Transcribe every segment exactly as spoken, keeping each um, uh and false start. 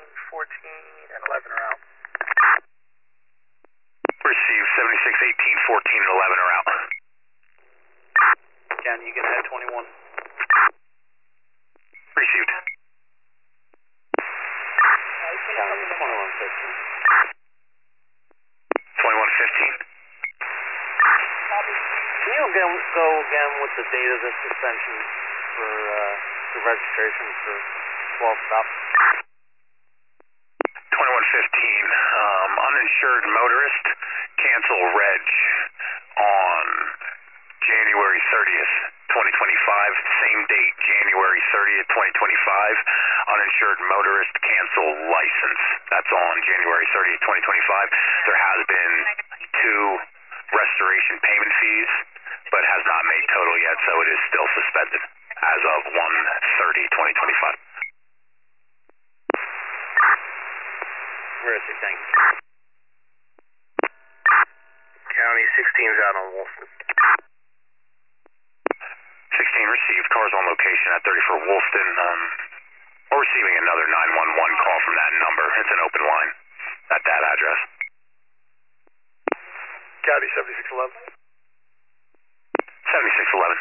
fourteen, and eleven are out. Receive seventy-six, eighteen, fourteen, and eleven are out. Can you get that twenty-one? Received. twenty-one fifteen. twenty-one fifteen. Can you again go again with the date of the suspension for uh, the registration for twelve stop? twenty-one fifteen. Um, uninsured motorist, cancel reg on January thirtieth, twenty twenty-five. Same date, January thirtieth, twenty twenty-five. Uninsured motorist, cancel license. That's on January thirtieth, twenty twenty-five. There has been two restoration payment fees, but has not made total yet, so it is still suspended as of one thirty, twenty twenty-five. Mercy, thank you. County sixteen's out on Wolfson. sixteen received. Cars on location at thirty for Wolfton. Um, we're receiving another nine one one call from that number. It's an open line at that address. County seventy-six eleven. seventy-six eleven.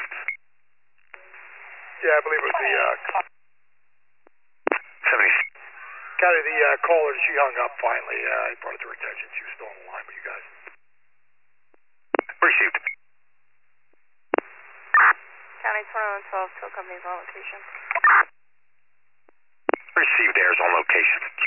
Yeah, I believe it was the, uh, seventy. County, the uh, caller, she hung up finally. Uh, I brought it to her attention. She was still on the line with you guys. Received. County twenty-one twelve, tow company's on location. Received, airs on location.